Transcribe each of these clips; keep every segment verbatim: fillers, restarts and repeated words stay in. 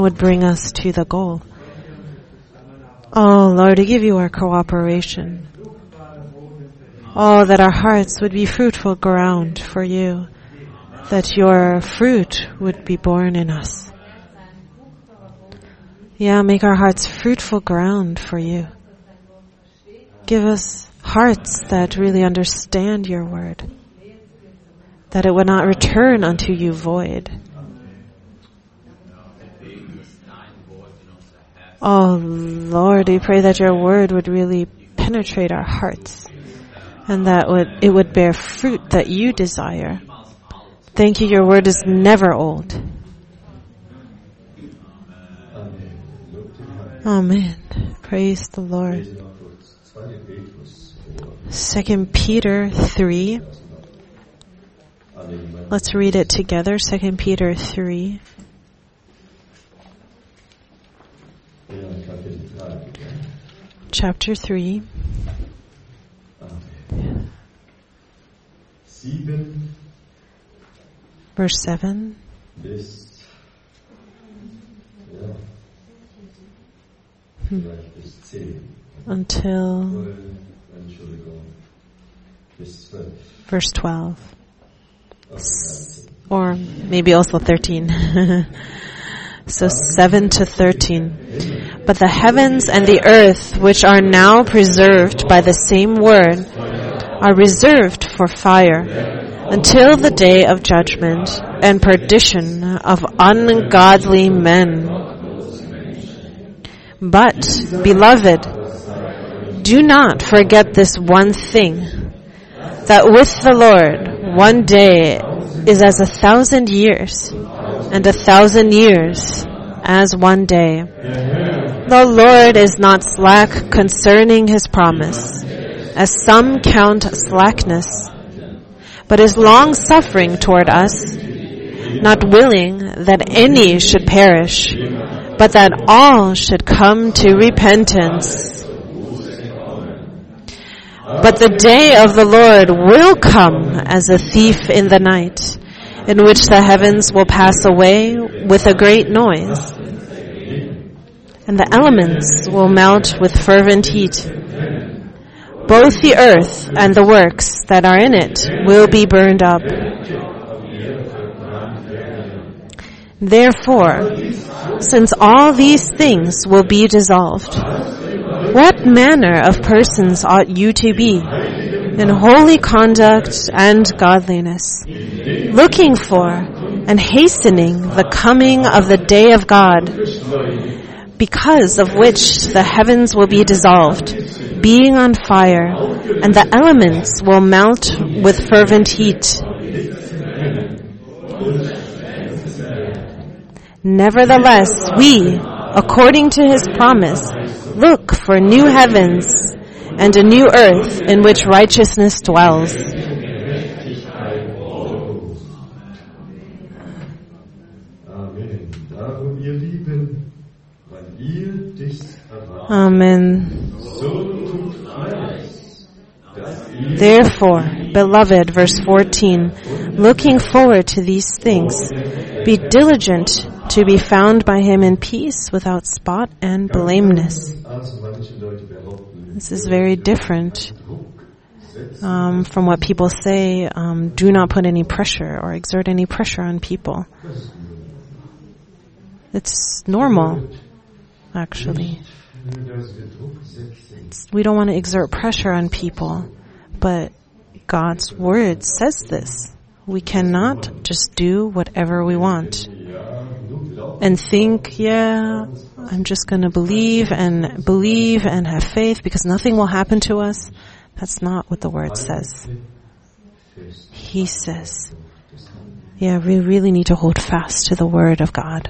would bring us to the goal. Oh Lord, we give you our cooperation. Oh, that our hearts would be fruitful ground for you, that your fruit would be born in us. Yeah, make our hearts fruitful ground for you. Give us hearts that really understand your word, that it would not return unto you void. Oh Lord, we pray that your word would really penetrate our hearts, and that would it would bear fruit that you desire. Thank you, your word is never old. Amen. Praise the Lord. Second Peter three. Let's read it together. Second Peter three. Chapter three. Verse seven. Hmm. Until verse twelve. Or maybe also thirteen. So seven to thirteen. But the heavens and the earth, which are now preserved by the same word, are reserved for fire, until the day of judgment and perdition of ungodly men. But, beloved, do not forget this one thing, that with the Lord one day is as a thousand years, and a thousand years as one day. The Lord is not slack concerning his promise, as some count slackness, but is long-suffering toward us, not willing that any should perish, but that all should come to repentance. But the day of the Lord will come as a thief in the night, in which the heavens will pass away with a great noise, and the elements will melt with fervent heat. Both the earth and the works that are in it will be burned up. Therefore, since all these things will be dissolved, what manner of persons ought you to be in holy conduct and godliness, looking for and hastening the coming of the day of God, because of which the heavens will be dissolved, being on fire, and the elements will melt with fervent heat. Nevertheless, we, according to his promise, look for new heavens and a new earth in which righteousness dwells. Amen. Therefore, beloved, verse fourteen, looking forward to these things, be diligent to be found by him in peace, without spot and blameless. This is very different um, from what people say. Um, do not put any pressure or exert any pressure on people. It's normal, actually. It's, we don't want to exert pressure on people, but God's word says this. We cannot just do whatever we want and think, yeah, I'm just going to believe and believe and have faith because nothing will happen to us. That's not what the word says. He says, yeah, we really need to hold fast to the word of God.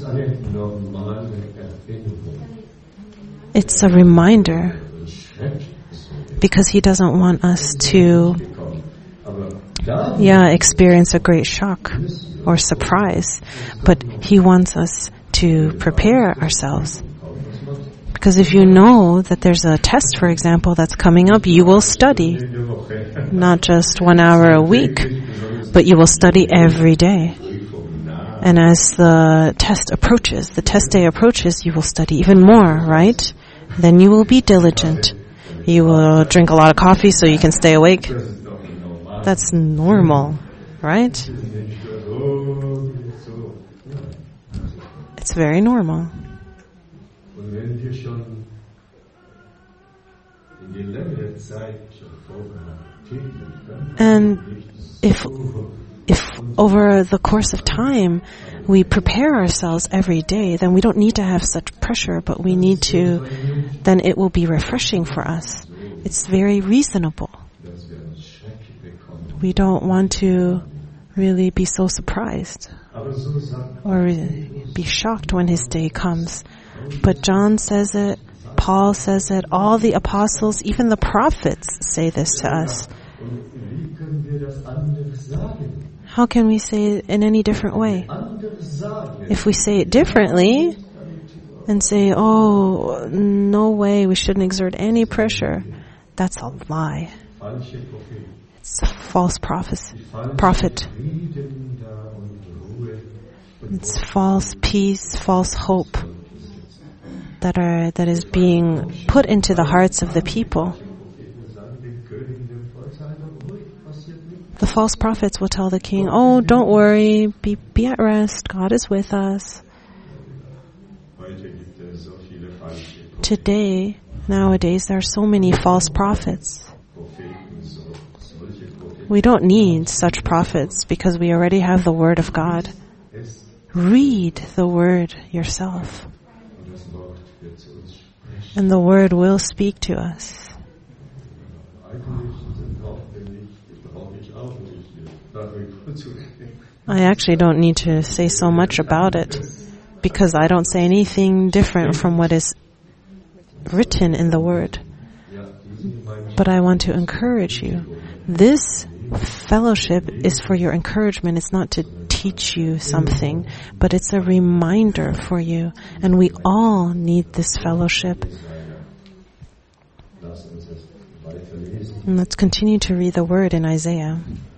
It's a reminder because he doesn't want us to, yeah, experience a great shock or surprise, but he wants us to prepare ourselves. Because if you know that there's a test, for example, that's coming up, you will study. Not just one hour a week, but you will study every day. And as the test approaches, the test day approaches, you will study even more, right? Then you will be diligent. You will drink a lot of coffee so you can stay awake. That's normal, right? It's very normal. And if if over the course of time we prepare ourselves every day, then we don't need to have such pressure, but we need to, then it will be refreshing for us. It's very reasonable. We don't want to really be so surprised or be shocked when his day comes. But John says it, Paul says it, all the apostles, even the prophets say this to us. How can we say it in any different way? If we say it differently and say, oh, no way, we shouldn't exert any pressure, that's a lie. It's a false prophecy, prophet. It's false peace, false hope that are that is being put into the hearts of the people. The false prophets will tell the king, oh, don't worry, be, be at rest, God is with us. Today, nowadays, there are so many false prophets. We don't need such prophets because we already have the Word of God. Read the Word yourself. And the Word will speak to us. I actually don't need to say so much about it because I don't say anything different from what is written in the Word. But I want to encourage you. This fellowship is for your encouragement. It's not to teach you something, but it's a reminder for you. And we all need this fellowship. And let's continue to read the Word in Isaiah.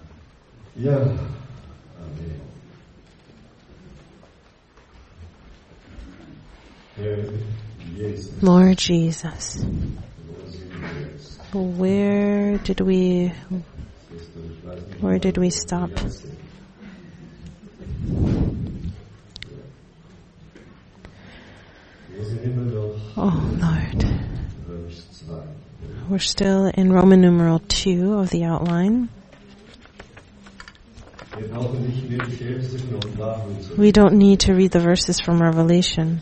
Lord Jesus, where did we, where did we stop? Oh Lord, we're still in Roman numeral two of the outline. We don't need to read the verses from Revelation.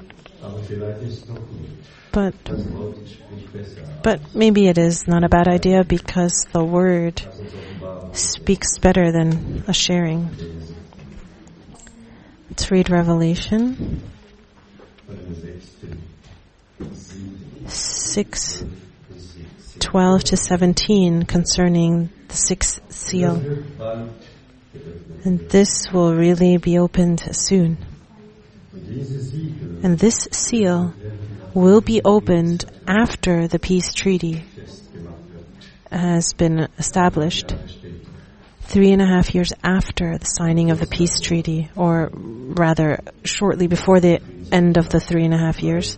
But, but maybe it is not a bad idea because the Word speaks better than a sharing. Let's read Revelation six, twelve to seventeen concerning the sixth seal. And this will really be opened soon. And this seal will be opened after the peace treaty has been established. Three and a half years after the signing of the peace treaty, or rather shortly before the end of the three and a half years.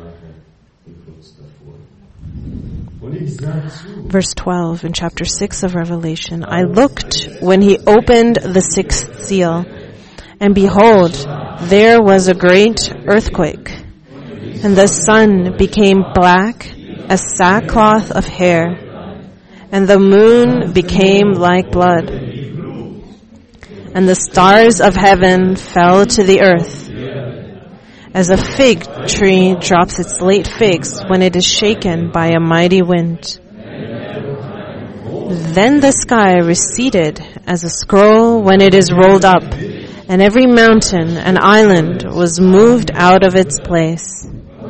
Verse twelve in chapter six of Revelation, I looked when he opened the sixth seal, and behold, there was a great earthquake, and the sun became black as sackcloth of hair, and the moon became like blood, and the stars of heaven fell to the earth, as a fig tree drops its late figs when it is shaken by a mighty wind. Then the sky receded as a scroll when it is rolled up, and every mountain and island was moved out of its place.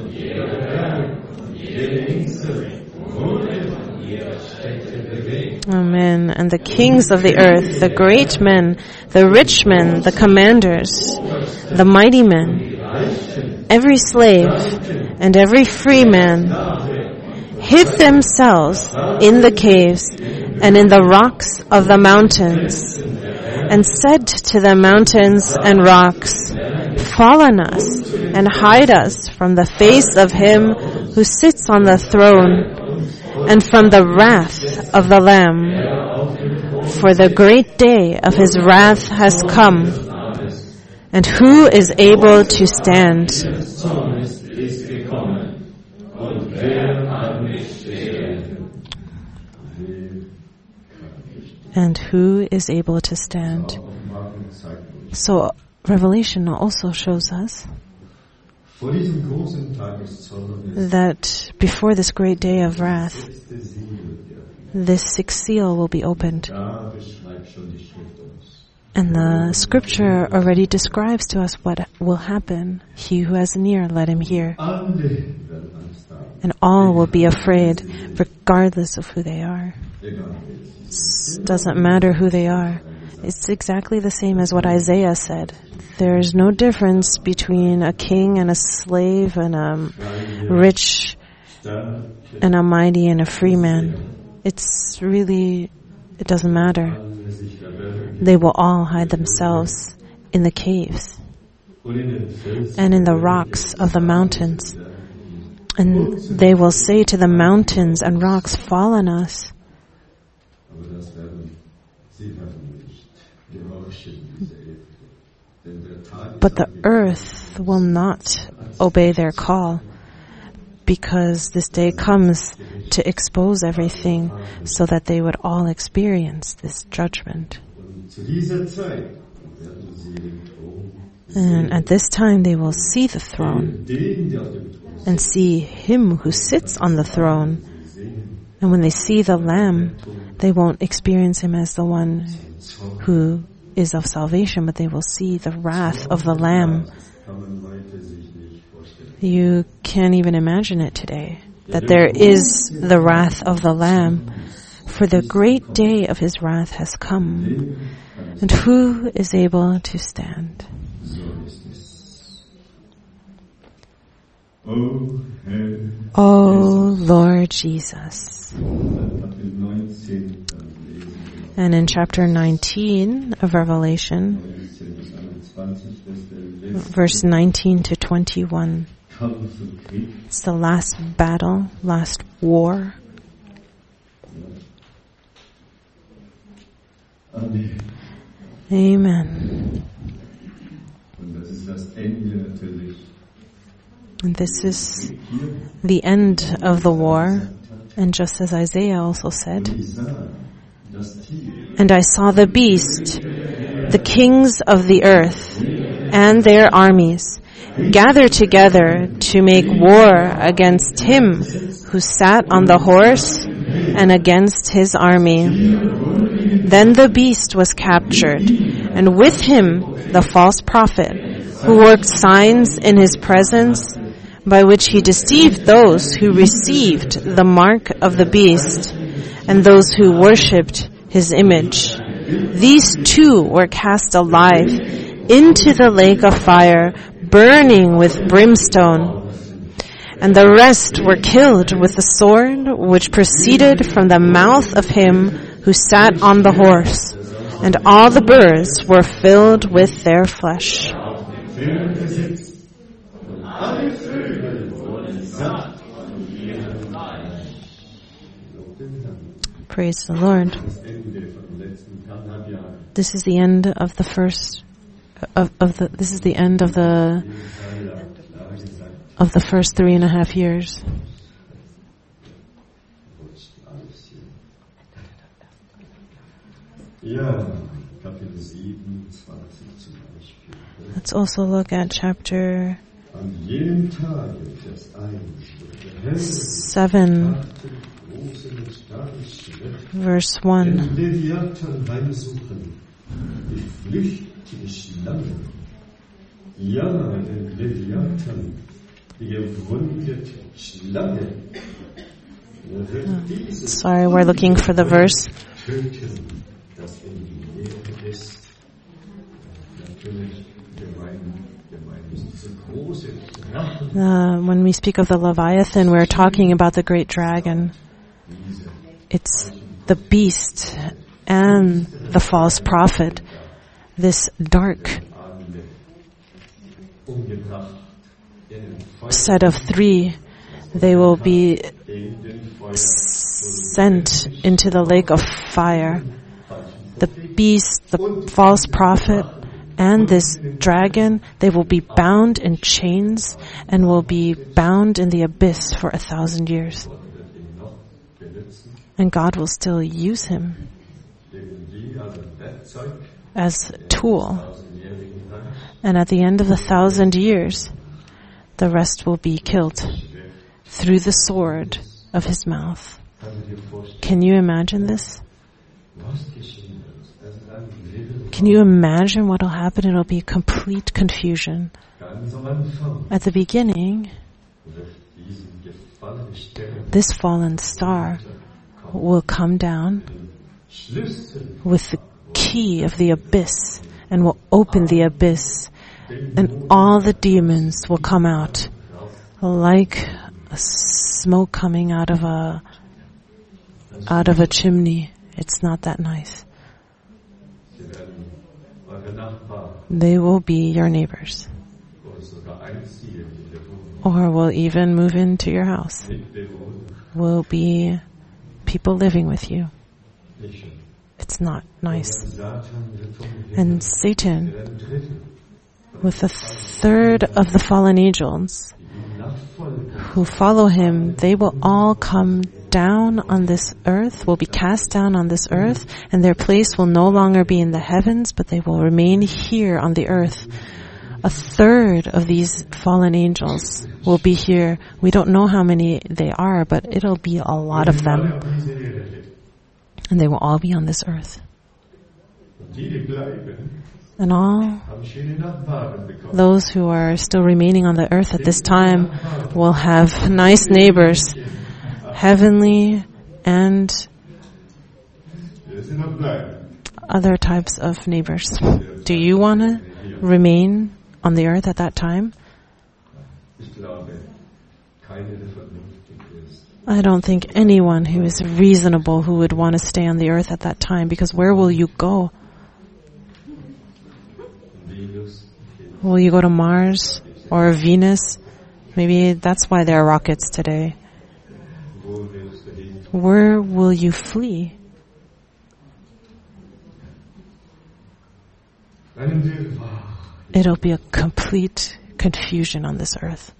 Amen. And the kings of the earth, the great men, the rich men, the commanders, the mighty men, every slave and every free man hid themselves in the caves and in the rocks of the mountains, and said to the mountains and rocks, "Fall on us and hide us from the face of him who sits on the throne and from the wrath of the Lamb. For the great day of his wrath has come, and who is able to stand?" And who is able to stand? So Revelation also shows us that before this great day of wrath, this sixth seal will be opened. And the scripture already describes to us what will happen. He who has an ear, let him hear. And all will be afraid, regardless of who they are. It doesn't matter who they are. It's exactly the same as what Isaiah said. There is no difference between a king and a slave and a rich and a mighty and a free man. It's really, it doesn't matter. They will all hide themselves in the caves and in the rocks of the mountains. And they will say to the mountains and rocks, "Fall on us." But the earth will not obey their call, because this day comes to expose everything so that they would all experience this judgment. And at this time they will see the throne and see him who sits on the throne. And when they see the Lamb, they won't experience him as the one who is of salvation, but they will see the wrath of the Lamb. You can't even imagine it today, that there is the wrath of the Lamb, for the great day of his wrath has come. And who is able to stand? O Lord Jesus. And in chapter nineteen of Revelation, verse nineteen to twenty-one, it's the last battle, last war. Amen. And this is the end of the war, and just as Isaiah also said, "And I saw the beast, the kings of the earth, and their armies, gather together to make war against him who sat on the horse and against his army. Then the beast was captured, and with him the false prophet, who worked signs in his presence, by which he deceived those who received the mark of the beast, and those who worshipped his image. These two were cast alive into the lake of fire, burning with brimstone. And the rest were killed with the sword which proceeded from the mouth of him who sat on the horse, and all the birds were filled with their flesh." Praise the Lord. This is the end of the first of, of the this is the end of the of the first three and a half years. Let's also look at chapter seven, verse one. Sorry, we're looking for the verse. Uh, when we speak of the Leviathan, we're talking about the great dragon. It's the beast and the false prophet this dark set of three, they will be sent into the lake of fire. The beast, the false prophet, and this dragon, they will be bound in chains and will be bound in the abyss for a thousand years. And God will still use him as a tool. And at the end of the thousand years, the rest will be killed through the sword of his mouth. Can you imagine this? Can you imagine what will happen? It will be complete confusion. At the beginning, this fallen star will come down with the key of the abyss and will open the abyss, and all the demons will come out like a smoke coming out of a out of a chimney. It's not that nice. They will be your neighbors, or will even move into your house. Will be people living with you. It's not nice. And Satan, with a third of the fallen angels who follow him, they will all come down on this earth, will be cast down on this earth, and their place will no longer be in the heavens, but they will remain here on the earth. A third of these fallen angels will be here. We don't know how many they are, but it'll be a lot of them. And they will all be on this earth. And all those who are still remaining on the earth at this time will have nice neighbors, heavenly and other types of neighbors. Do you want to remain on the earth at that time? I don't think anyone who is reasonable who would want to stay on the earth at that time, because where will you go? Will you go to Mars or Venus? Maybe that's why there are rockets today. Where will you flee? It'll be a complete confusion on this earth.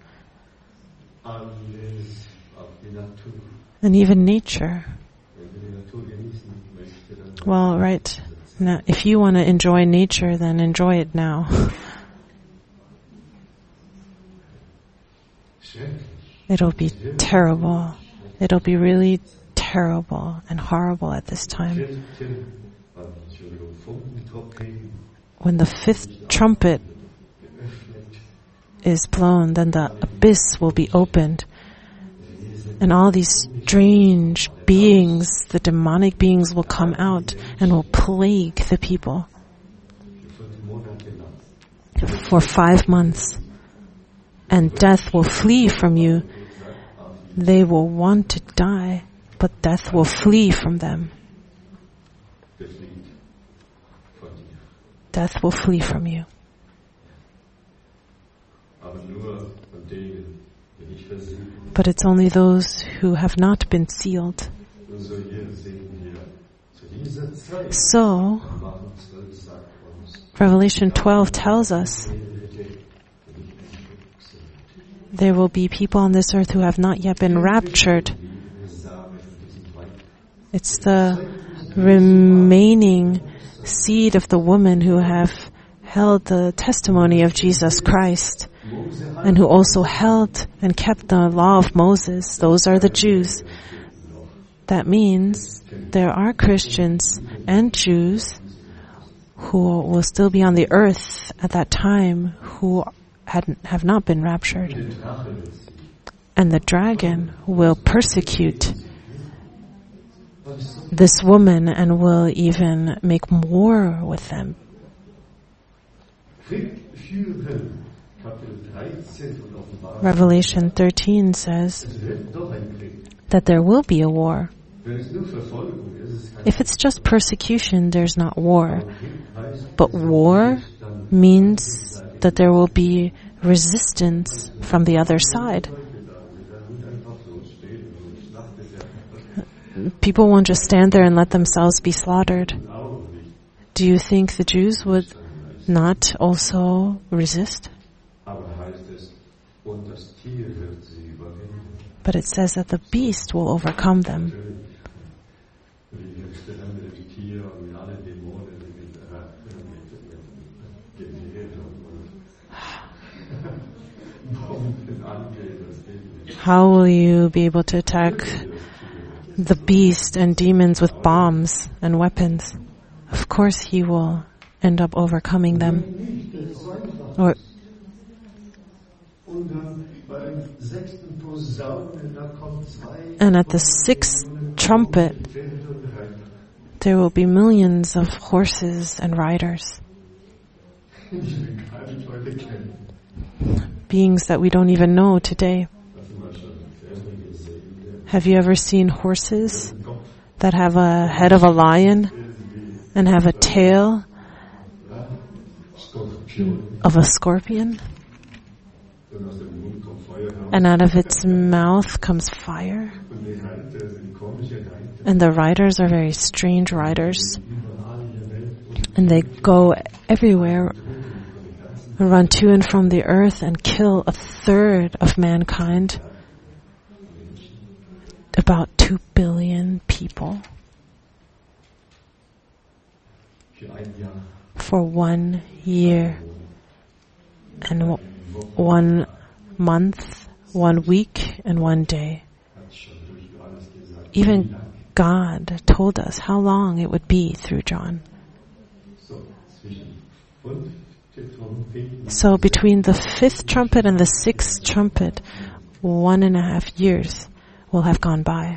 And even nature. Well, right. Now, if you want to enjoy nature, then enjoy it now. It'll be terrible. It'll be really terrible and horrible at this time. When the fifth trumpet is blown, then the abyss will be opened. And all these strange beings, the demonic beings, will come out and will plague the people for five months. And death will flee from you. They will want to die, but death will flee from them. Death will flee from you. But it's only those who have not been sealed. So, Revelation twelve tells us there will be people on this earth who have not yet been raptured. It's the remaining seed of the woman who have held the testimony of Jesus Christ and who also held and kept the law of Moses. Those are the Jews. That means there are Christians and Jews who will still be on the earth at that time who had, have not been raptured. And the dragon will persecute this woman and will even make war with them. Revelation thirteen says that there will be a war. If it's just persecution, there's not war. But war means that there will be resistance from the other side. People won't just stand there and let themselves be slaughtered. Do you think the Jews would not also resist? But it says that the beast will overcome them. How will you be able to attack the beast and demons with bombs and weapons? Of course he will end up overcoming them. Or and at the sixth trumpet, there will be millions of horses and riders. Beings that we don't even know today. Have you ever seen horses that have a head of a lion and have a tail of a scorpion? And out of its mouth comes fire. And the riders are very strange riders. And they go everywhere, run to and from the earth and kill a third of mankind. About two billion people. For one year. And one month, one week, and one day. Even God told us how long it would be through John. So between the fifth trumpet and the sixth trumpet, one and a half years will have gone by.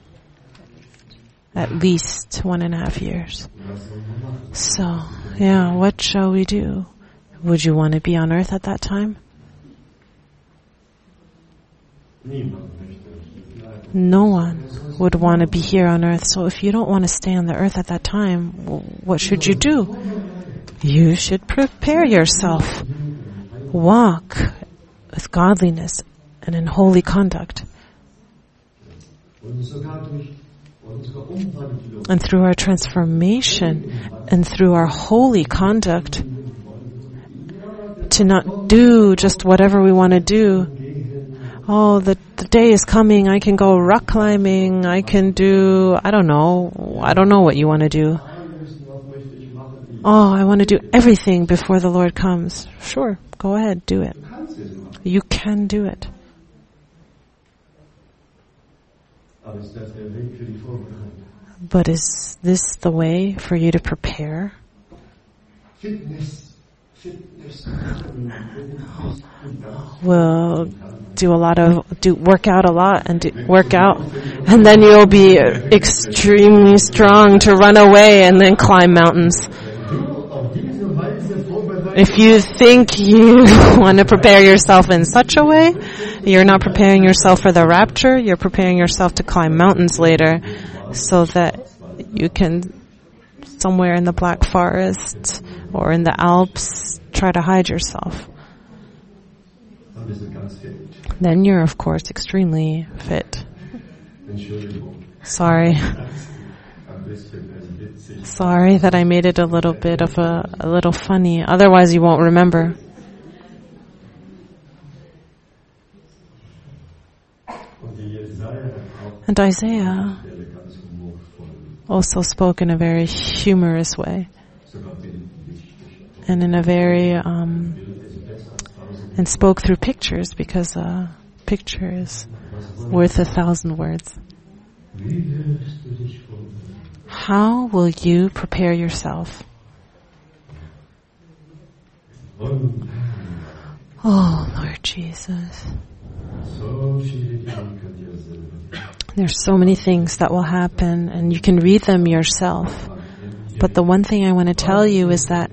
At least one and a half years. So, yeah, what shall we do? Would you want to be on earth at that time? No one would want to be here on earth. So if you don't want to stay on the earth at that time, what should you do? You should prepare yourself. Walk with godliness and in holy conduct. And through our transformation and through our holy conduct, to not do just whatever we want to do. Oh, the, the day is coming, I can go rock climbing, I can do, I don't know, I don't know what you want to do. Oh, I want to do everything before the Lord comes. Sure, go ahead, do it. You can do it. But is this the way for you to prepare? We'll do a lot of, do work out a lot and do, work out, and then you'll be extremely strong to run away and then climb mountains. If you think you want to prepare yourself in such a way, you're not preparing yourself for the rapture, you're preparing yourself to climb mountains later so that you can, somewhere in the Black Forest or in the Alps, try to hide yourself. Then you're, of course, extremely fit. Sorry. Sorry that I made it a little bit of a, a little funny. Otherwise you won't remember. And Isaiah also spoke in a very humorous way. And in a very, um, and spoke through pictures, because a picture is worth a thousand words. How will you prepare yourself? Oh, Lord Jesus. There's so many things that will happen, and you can read them yourself. But the one thing I want to tell you is that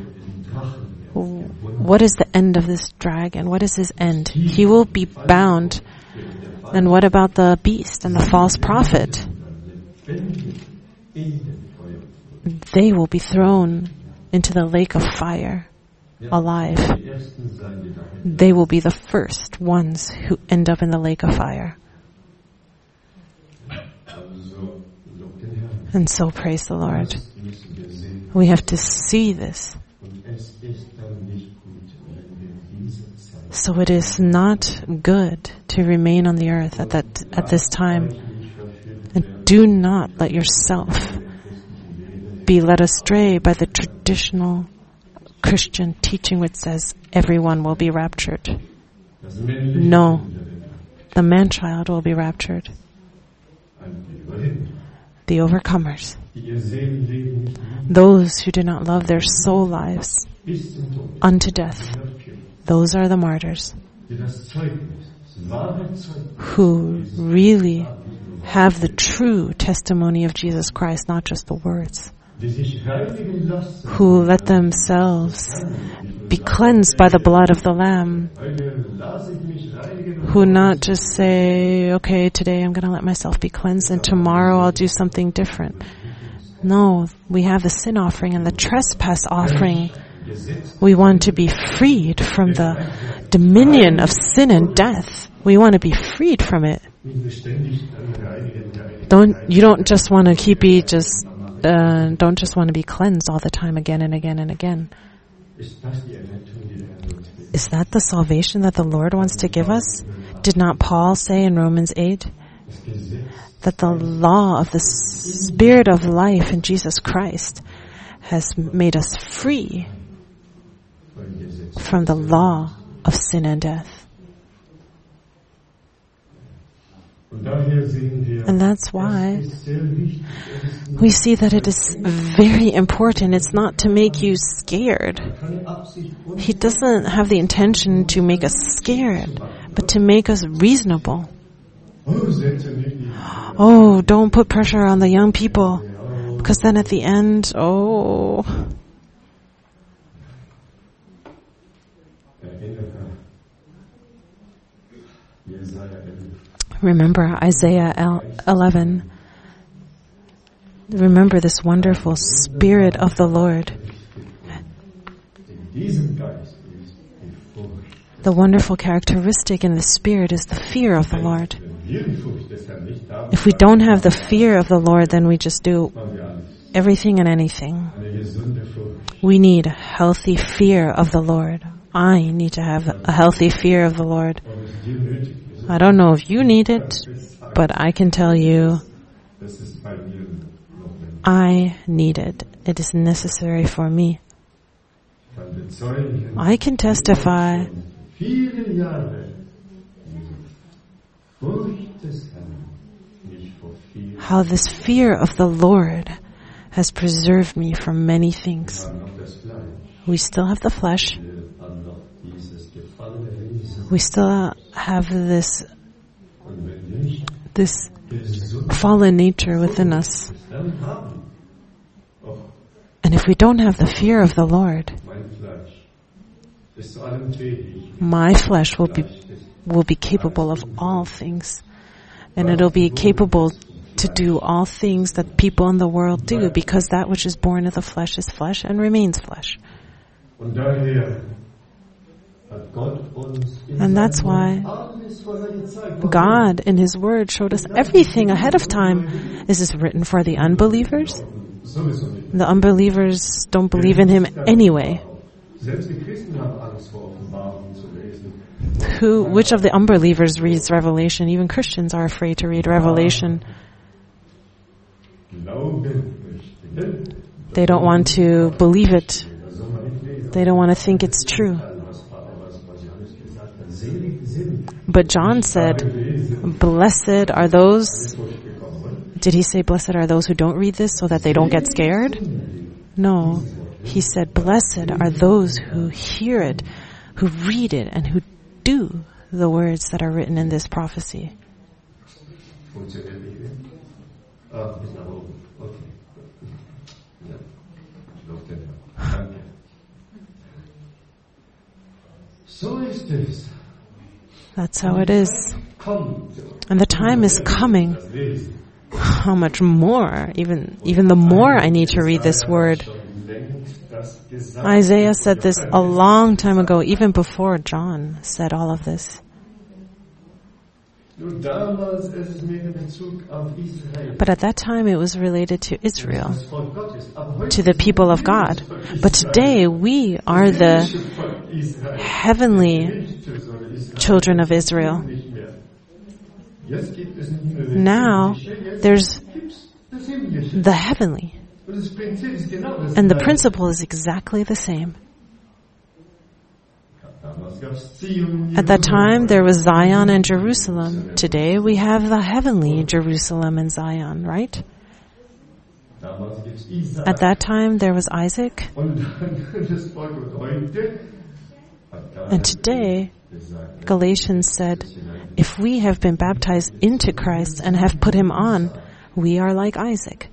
what is the end of this dragon? What is his end? He will be bound. And what about the beast and the false prophet? They will be thrown into the lake of fire alive. They will be the first ones who end up in the lake of fire. And so praise the Lord. We have to see this. So it is not good to remain on the earth at that at this time. And do not let yourself be led astray by the traditional Christian teaching which says everyone will be raptured. No, the man-child will be raptured. The overcomers, those who do not love their soul lives unto death, those are the martyrs who really have the true testimony of Jesus Christ, not just the words, who let themselves be cleansed by the blood of the Lamb, who not just say, okay, today I'm going to let myself be cleansed and tomorrow I'll do something different. No, we have the sin offering and the trespass offering. We want to be freed from the dominion of sin and death. We want to be freed from it. Don't, you don't just want to keep be just, uh, don't just want to be cleansed all the time again and again and again. Is that the salvation that the Lord wants to give us? Did not Paul say in Romans eight that the law of the Spirit of life in Jesus Christ has made us free from the law of sin and death? And that's why we see that it is very important. It's not to make you scared. He doesn't have the intention to make us scared, but to make us reasonable. Oh, don't put pressure on the young people, because then at the end, oh... Remember Isaiah eleven. Remember this wonderful Spirit of the Lord. The wonderful characteristic in the Spirit is the fear of the Lord. If we don't have the fear of the Lord, then we just do everything and anything. We need a healthy fear of the Lord. I need to have a healthy fear of the Lord. I don't know if you need it, but I can tell you, I need it. It is necessary for me. I can testify how this fear of the Lord has preserved me from many things. We still have the flesh. We still have this this fallen nature within us. And if we don't have the fear of the Lord, my flesh will be will be capable of all things. And it'll be capable to do all things that people in the world do, because that which is born of the flesh is flesh and remains flesh. And that's why God in His Word showed us everything ahead of time. Is this written for the unbelievers? The unbelievers don't believe in Him anyway. Who, which of the unbelievers reads Revelation? Even Christians are afraid to read Revelation. They don't want to believe it. They don't want to think it's true. But John said, blessed are those, did he say blessed are those who don't read this so that they don't get scared? No. He said, blessed are those who hear it, who read it, and who do the words that are written in this prophecy. That's how it is. And the time is coming. How much more? Even even the more I need to read this word. Isaiah said this a long time ago, even before John said all of this. But at that time it was related to Israel, to the people of God. But today we are the heavenly children of Israel. Now there's the heavenly. And the principle is exactly the same. At that time, there was Zion and Jerusalem. Today, we have the heavenly Jerusalem and Zion, right? At that time, there was Isaac. And today, Galatians said, if we have been baptized into Christ and have put him on, we are like Isaac.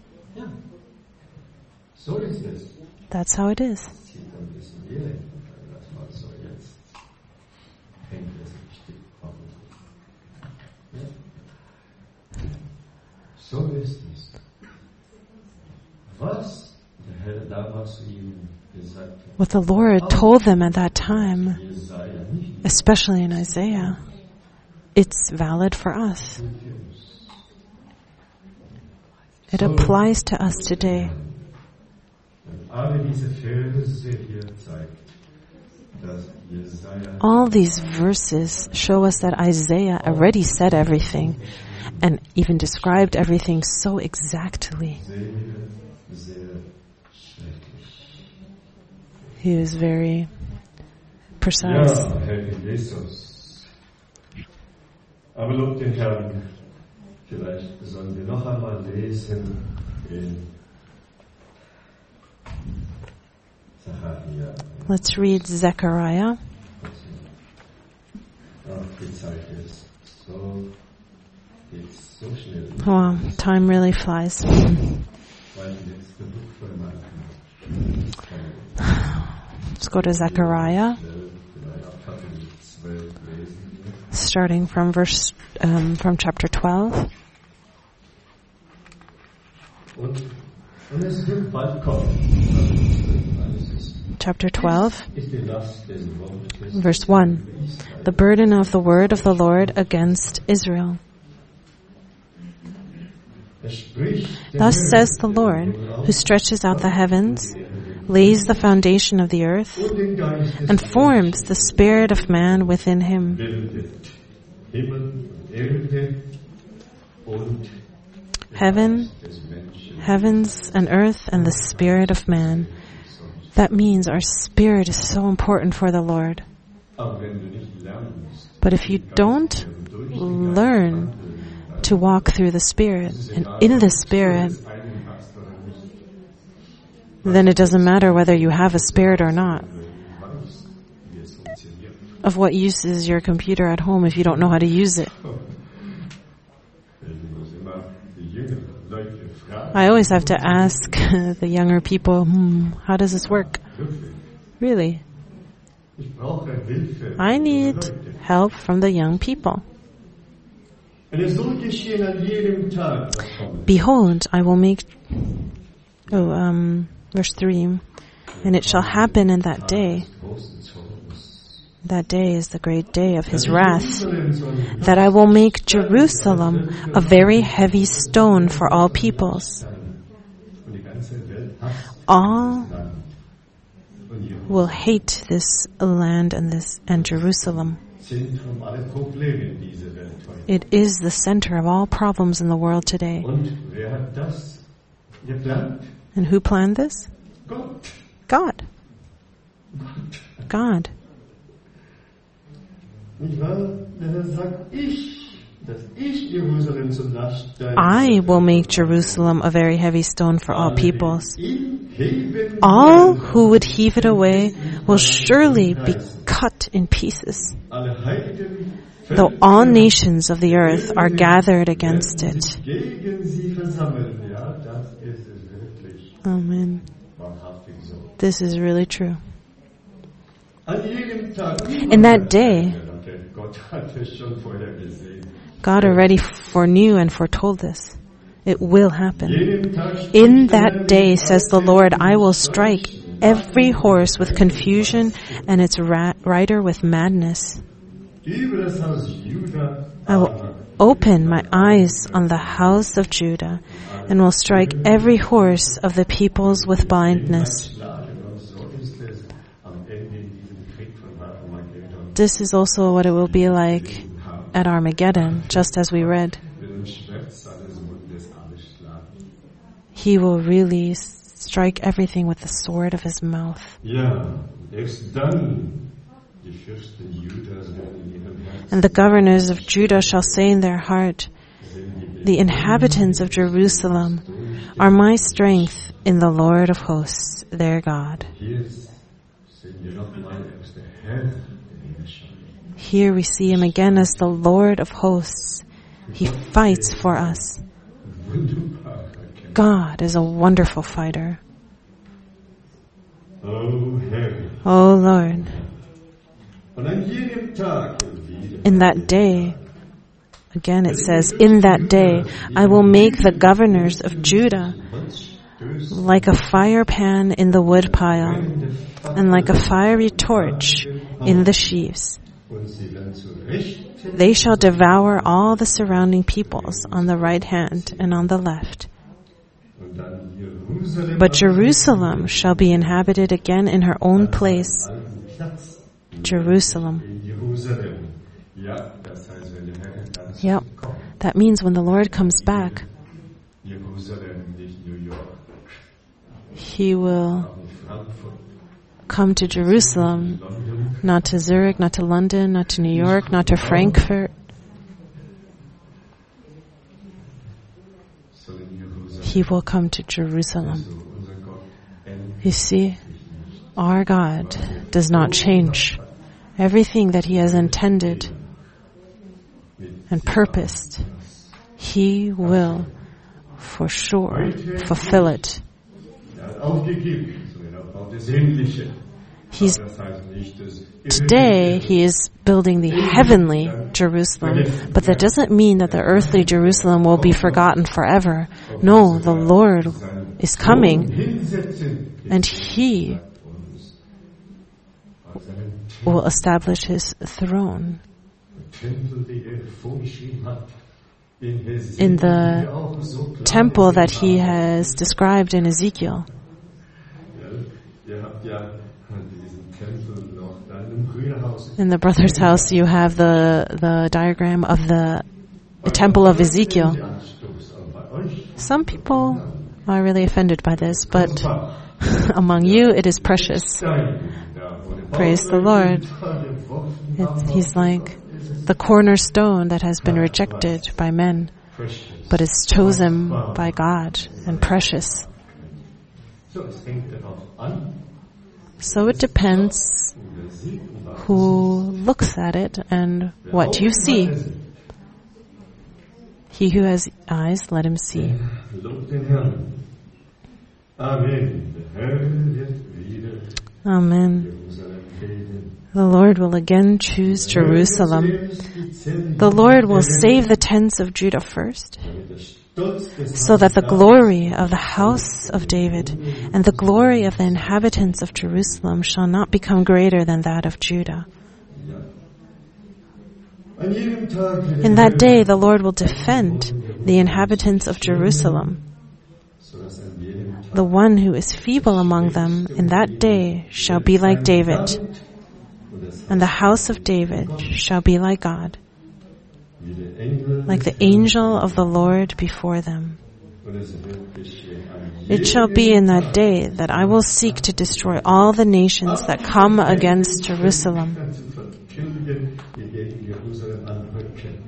That's how it is. What the Lord told them at that time, especially in Isaiah, it's valid for us. It applies to us today. All these verses show us that Isaiah already said everything and even described everything so exactly. He was very precise. Aber lob den Herrn. Vielleicht sollen wir noch einmal lesen in Zechariah. Let's read Zechariah. Wow, time really flies. Let's go to Zechariah, starting from verse um, from chapter twelve. Chapter twelve, verse one. The burden of the word of the Lord against Israel. Thus says the Lord, who stretches out the heavens, lays the foundation of the earth, and forms the spirit of man within him. Heaven, heavens and earth and the spirit of man. That means our spirit is so important for the Lord. But if you don't learn to walk through the Spirit and in the Spirit, then it doesn't matter whether you have a spirit or not. Of what use is your computer at home if you don't know how to use it? I always have to ask the younger people, hmm, how does this work? Really? I need help from the young people. Behold, I will make, oh, um, verse three, and it shall happen in that day, that day is the great day of his wrath, that I will make Jerusalem a very heavy stone for all peoples. All will hate this land and this and Jerusalem. It is the center of all problems in the world today. And who planned this? God. God. I will make Jerusalem a very heavy stone for all peoples. All who would heave it away will surely be cut in pieces, though all nations of the earth are gathered against it. Amen. This is really true. In that day, God already foreknew and foretold this. It will happen. In that day, says the Lord, I will strike every horse with confusion and its ra- rider with madness. Über das Haus Juda I will open my eyes on the house of Judah and will strike every horse of the peoples with blindness. schlagen. Und so ist es am Ende in diesem Krieg von Armageddon. This is also what it will be like at Armageddon, just as we read. Mit dem Schwert seines Mundes alles schlagen. He will really strike everything with the sword of his mouth. Ja, erst dann die Fürsten Judas werden in ihrem Herzen And the governors of Judah shall say in their heart, the inhabitants of Jerusalem are my strength in the Lord of hosts, their God. Hier sehen wir nochmal, er ist der Herr der Herrscher. Here we see him again as the Lord of hosts. He fights for us. Wunderbar erkennen. God is a wonderful fighter. Oh Herr. Oh Lord, Und an jedem Tag wieder. in that day, again it says, in that day I will make the governors of Judah like a fire pan in the wood pile and like a fiery torch in the sheaves. Und sie werden zu Recht. They shall devour all the surrounding peoples on the right hand and on the left. Und dann Jerusalem. But Jerusalem shall be inhabited again in her own place. Alten Platz. Jerusalem. In Jerusalem. Ja, das heißt, wenn der Herr ganz Yep. kommt. That means when the Lord comes back, Jerusalem, nicht New York, he will auch nicht Frankfurt, come to Jerusalem, London, not to Zurich, not to London, not to New York, not to Frankfurt. sondern Jerusalem. He will come to Jerusalem. So unser Gott ändert You see, our God does not change. Everything that he has intended and purposed, he will for sure fulfill it. Er hat aufgegeben, sondern er baut das Himmlische. He's, Das heißt nicht, dass today he is building the heavenly Jerusalem, but that doesn't mean that the earthly Jerusalem will be forgotten forever. No, the Lord is coming hinsetzen and he uns auf seinen will establish his throne. Tempel, den er vorgeschrieben hat. In In the temple that he has described in Ezekiel. Ihr habt ja diesen Tempel noch dann im Brüderhaus. In the brother's house you have the, the diagram of the, the temple of Ezekiel. Anstoß, aber bei euch Some people are really offended by this, but among you it is precious. Stein, da wurde Praise the Lord. It, he's like the cornerstone that has been rejected by men, but is chosen by God and precious. So, es hängt darauf an, So it depends wer sieht und was who looks at it and what you see. He who has eyes, let him see. Lob den Herrn. Amen. Der Herr wird wieder Amen. Jerusalem wählen. The Lord will again choose Jerusalem. The Lord will save the tents of Judah first, Damit der Stolz des so that the glory of the house of David and the glory of the inhabitants of Jerusalem shall not become greater than that of Judah. An jedem Tag wird In der that day the Lord will defend the inhabitants of Jerusalem. so dass an jedem Tag The one who is feeble among them in that day shall be like David, und das and the house of David shall be like God, wie der Engel like the angel of the Lord before them. und es wird geschehen an It shall be in that day that I will seek to destroy all the nations that come against Jerusalem. zu verkündigen, die gegen Jerusalem anrücken.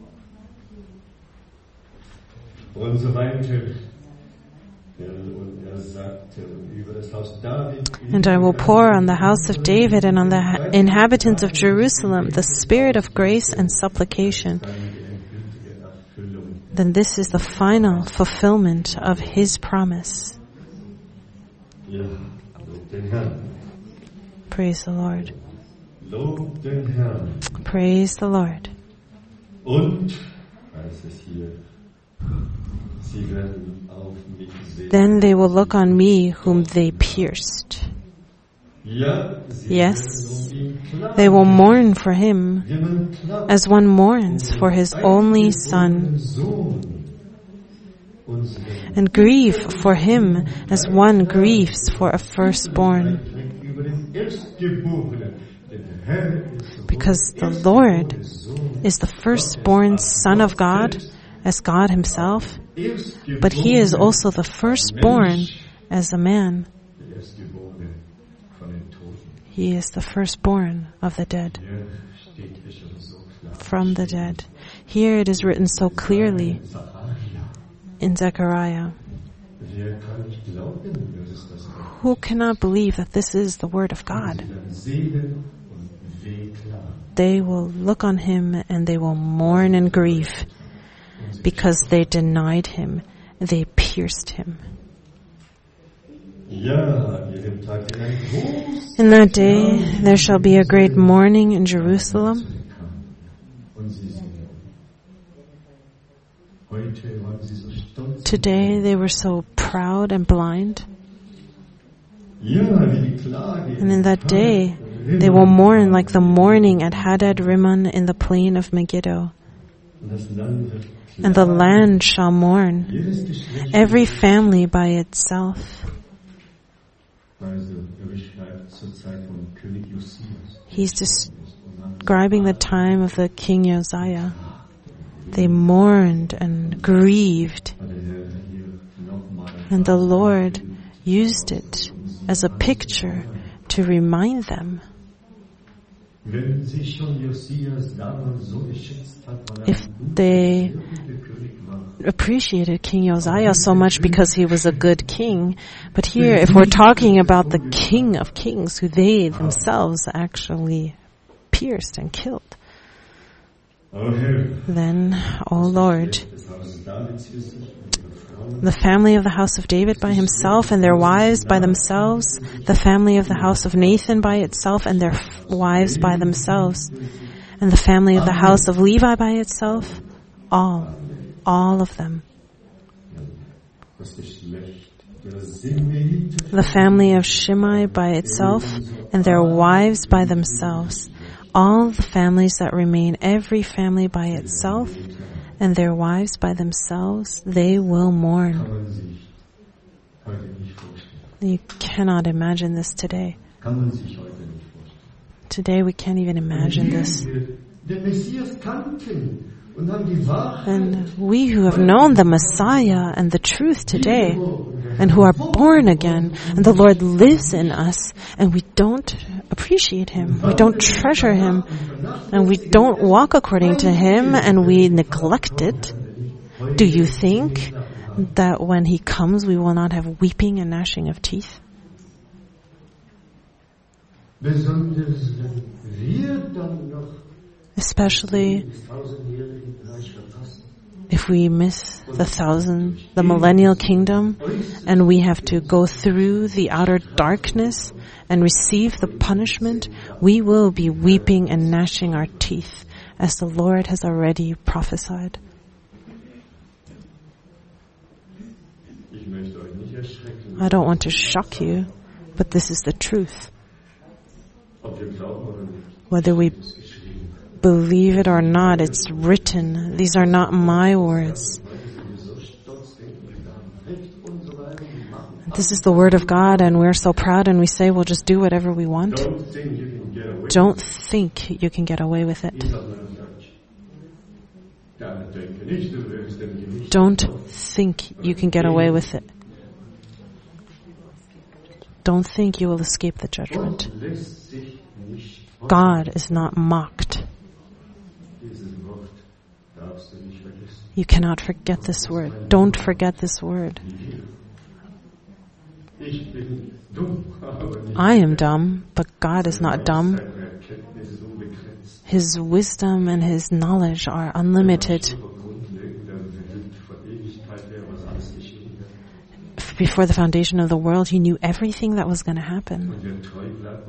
Und so weiter. Und er sagte über das Haus David, And I will pour on the house of David and on the ha- inhabitants of Jerusalem the spirit of grace and supplication. seine endgültige Erfüllung. Then this is the final fulfillment of his promise. Ja, lob den Herrn. Praise the Lord. Lob den Herrn. Praise the Lord. Und, heißt es hier, sie werden auf mich sehen. Then they will look on me whom they pierced. Yes, they will mourn for him as one mourns for his only son, and grieve for him as one grieves for a firstborn. Because the Lord is the firstborn Son of God, as God himself, but he is also the firstborn as a man. He is the firstborn of the dead, from the dead. Here it is written so clearly in Zechariah. Who cannot believe that this is the word of God? They will look on him and they will mourn and grieve because they denied him. They pierced him. In that day there shall be a great mourning in Jerusalem. Today they were so proud and blind. And in that day they will mourn like the mourning at Hadad Rimmon in the plain of Megiddo. And the land shall mourn, every family by itself. He's describing the time of the King Josiah. They mourned and grieved. And the Lord used it as a picture to remind them. If they appreciated King Josiah so much because he was a good king, but here, if we're talking about the King of Kings, who they themselves actually pierced and killed, then, O Lord, the family of the house of David by himself and their wives by themselves, the family of the house of Nathan by itself and their f- wives by themselves, and the family of the house of Levi by itself, all, all of them. The family of Shimei by itself and their wives by themselves, all the families that remain, every family by itself, and their wives by themselves, they will mourn. You cannot imagine this today. Today we can't even imagine this. And we who have known the Messiah and the truth today, and who are born again, and the Lord lives in us, and we don't appreciate him, we don't treasure him, and we don't walk according to him, and we neglect it. Do you think that when he comes we will not have weeping and gnashing of teeth? Especially if we miss the thousand, the millennial kingdom, and we have to go through the outer darkness and receive the punishment, we will be weeping and gnashing our teeth, as the Lord has already prophesied. I don't want to shock you, but this is the truth. Whether we believe it or not, it's written. These are not my words. This is the word of God, and we're so proud, and we say we'll just do whatever we want. Don't think you can get away with it. Don't think you can get away with it. Don't think you will escape the judgment. God is not mocked. You cannot forget this word. Don't forget this word. I am dumb, but God is not dumb. His wisdom and his knowledge are unlimited. Before the foundation of the world, he knew everything that was going to happen.